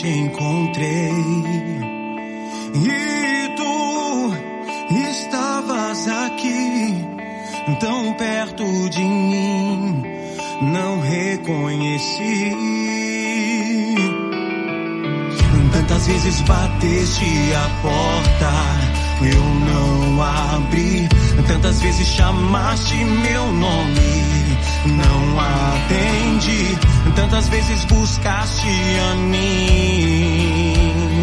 te encontrei e tu estavas aqui, tão perto de mim, não reconheci. Tantas vezes bateste a porta, eu não abri. Tantas vezes chamaste meu nome, não atendi. Tantas vezes buscaste a mim.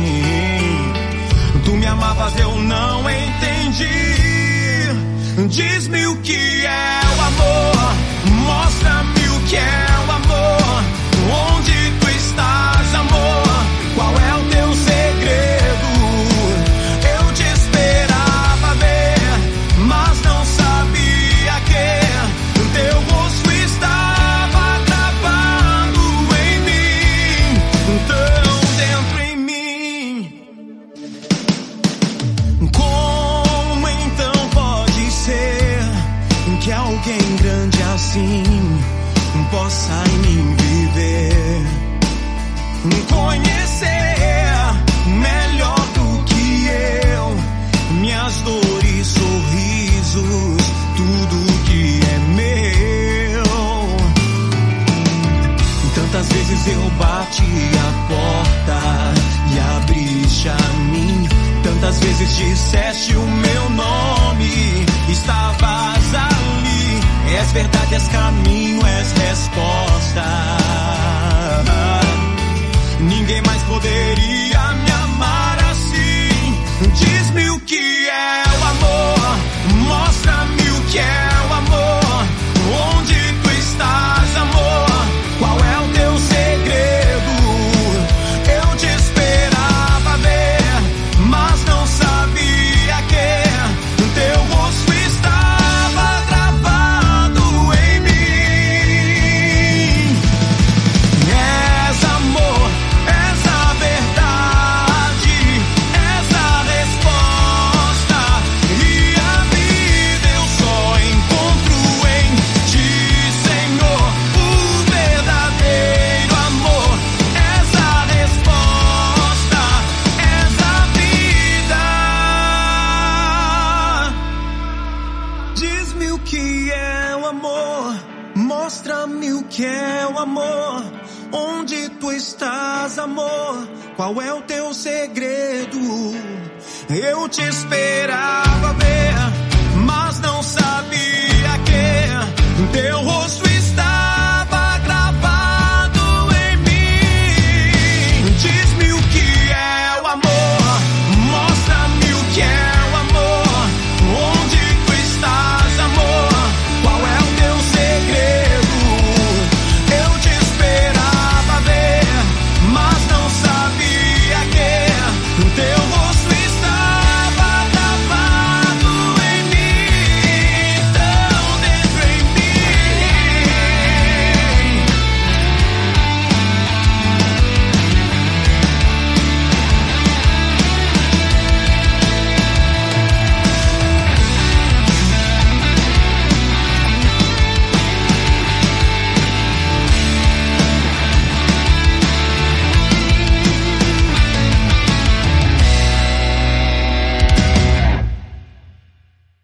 Tu me amavas, eu não entendi. Diz-me o que é o amor, mostra-me o que é o amor. Onde tu estás, amor? Qual é o teu segredo? Eu te esperava ver, mas não sabia que teu rosto estava gravado em mim, tão dentro em mim. Como então pode ser que alguém grande assim possa em mim viver? Conhecer melhor do que eu minhas dores, sorrisos, tudo que é meu. Tantas vezes eu bati a porta e abriste a mim. Tantas vezes disseste o meu nome, estavas ali. És verdade, és caminho, és resposta. Ninguém mais poderia me amar assim. Diz-me o que é o amor, mostra-me o que é o amor. Onde tu estás, amor? Qual é o teu segredo? Eu te esperava ver, mas não sabia que teu rosto estava gravado em mim. És amor, és a verdade, és a resposta. E a vida eu só encontro em ti, Senhor. O verdadeiro amor, és a resposta, és a vida. Diz-me o que é o amor, mostra-me o que é o amor. Onde tu estás, amor? Qual é o teu segredo? Eu te esperava ver,